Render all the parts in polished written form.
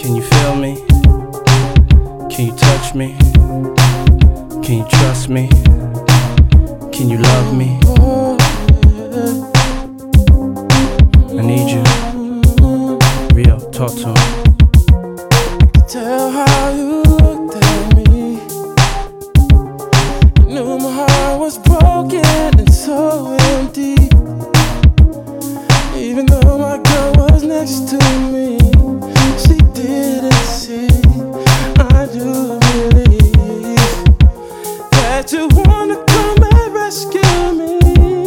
Can you feel me? Can you touch me? Can you trust me? Can you love me? I need you. Real, talk to him. Tell how you looked at me. You knew my heart was broken and so empty. Even though my girl was next to me, she didn't see. I do believe that you wanna come and rescue me.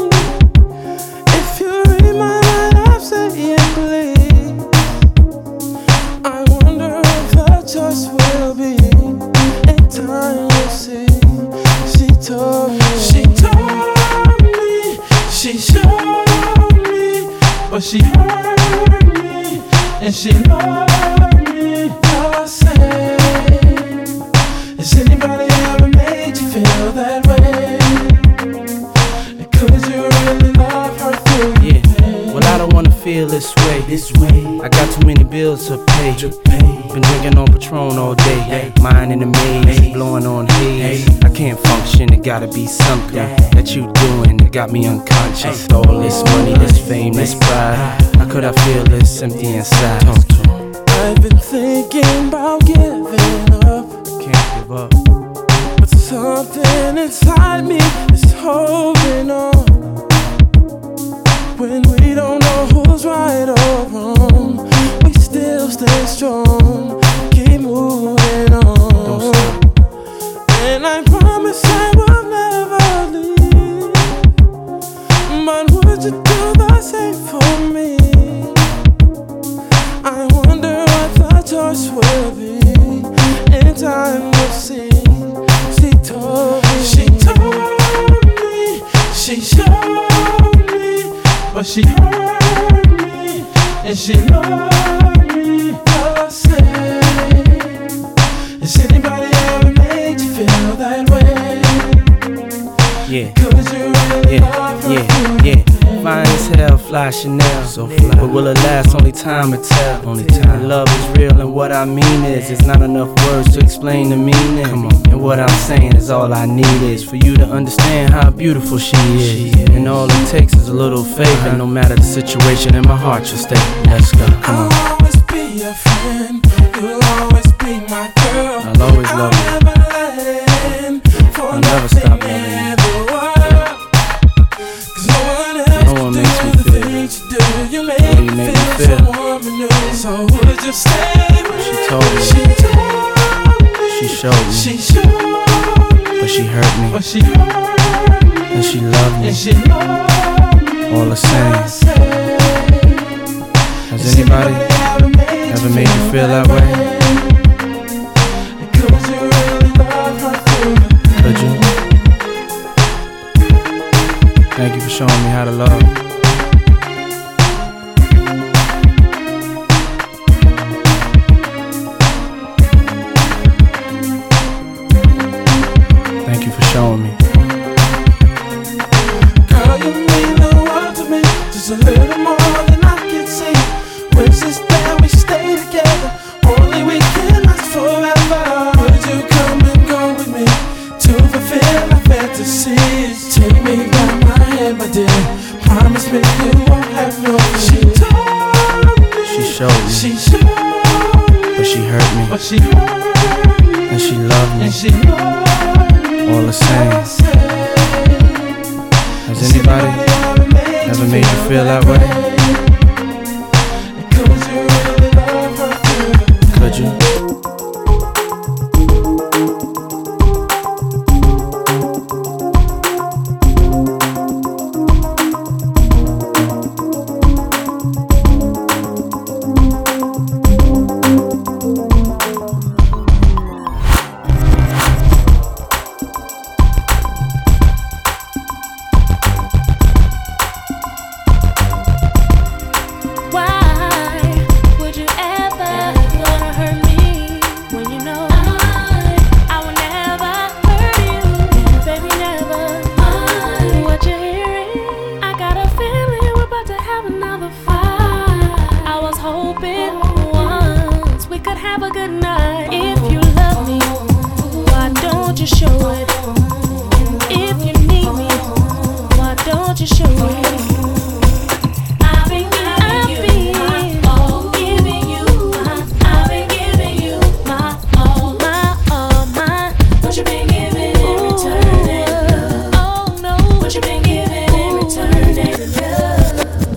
If you read my mind, I'm saying please. I wonder if the choice will be. In time you'll see. She told me, she showed me, but she hurt me and she loved me the same. Has anybody ever made you feel that way? Could you really love her through the pain? Well, I don't wanna feel this way. I got too many bills to pay. Been drinking on Patron all day. Mine in the maze, blowing on haze. I can't function, it gotta be something that you doing that got me unconscious. All this money, this fame, this pride, how could I feel this empty inside? Talk to him. I've been thinking about giving up. Can't give up. But something inside me is holding on. When we don't know who's right or wrong, we still stay strong, keep moving on. Don't stop. And I promise I will never leave. But would you do the same for me? I wonder what the choice will be. In time we'll see. She told me, she showed me, but she hurt me and she loved me the same. Has anybody ever made you feel that way? Yeah. Could you really love her through the pain? Fine as hell, fly Chanel, so fly. But will it last? Only time will tell. Only time. Love is real, and what I mean is, it's not enough words to explain the meaning. Come on. And what I'm saying is, all I need is for you to understand how beautiful she is. And all it takes is a little faith, and no matter the situation, in my heart you'll stay. Let's go. Come on. I'll always be your friend. You'll always be my girl. I'll always love you. I'll never let in for I'll never stop loving you. in the world. 'Cause no one else makes me can do the feel things you do. You make me feel so warm and new. So would you stay with me? She told me. She showed me. She showed me. But she hurt me. But she hurt me. And she loved me. And she loved me. All the same. Has anybody ever made you feel that way? Could you really love her through the pain? Could you? Thank you for showing me how to love. Thank you for showing me. Girl, you mean the world to me, just a little more than I can see. Wish is that we stay together, only we can last forever. Would you come and go with me to fulfill my fantasies? Take me by my hand, my dear. Promise me you won't have no fear. She told me, She showed me. she showed me, But she hurt me. but she hurt me, And she loved me. and she loved me All the same. the same. Has anybody ever made you feel that way?